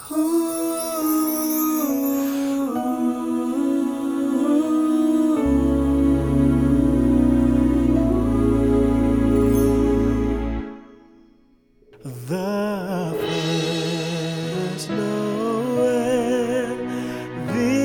The first Noel, the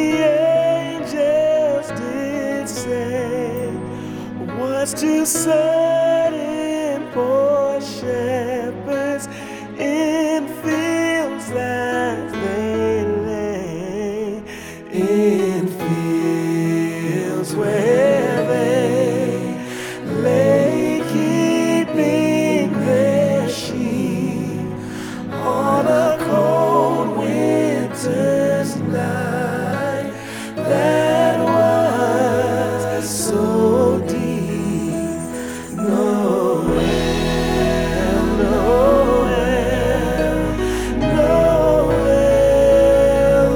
angels did say, was to certain poor shepherds in fields as they lay, in fields where they lay keeping their sheep on a cold winter's night that was so deep. Noel, Noel, Noel,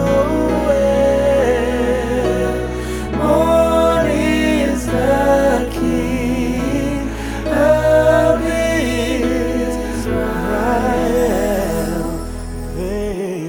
Noel. Born is the King of Israel. They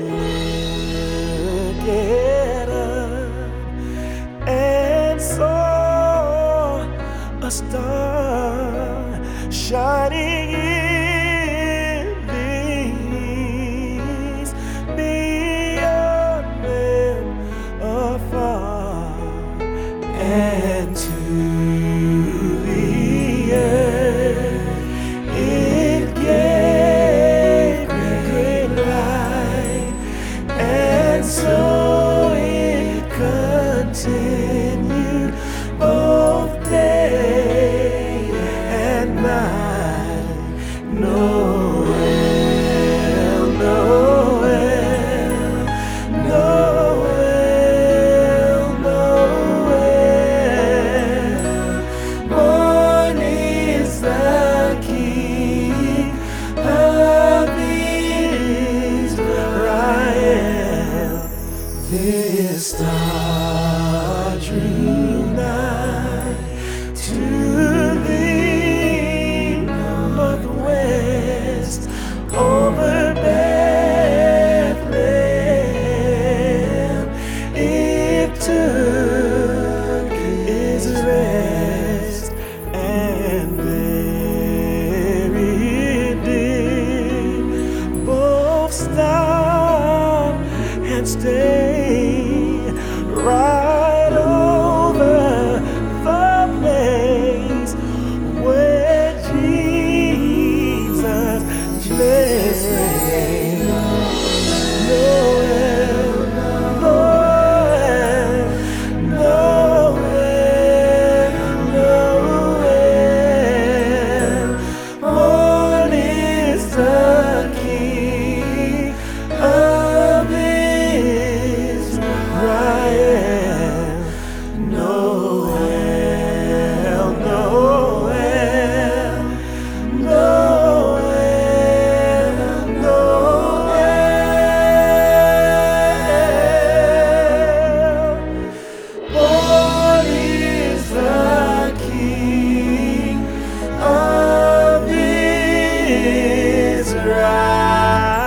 looked up and saw a star shining in the east, beyond them afar, and to the earth it gave great light, and so it continued both day and night. Noel, Noel, Noel, Noel. Born is the King of Israel. This star drew nigh to the northwest over Bethlehem. It took its rest, and there it did both stop and stay right over the place where Jesus lay. Noel, Noel, Noel, Noel. Born is the King of Israel. Noel, Noel, Noel, Noel. Born is the King of Israel.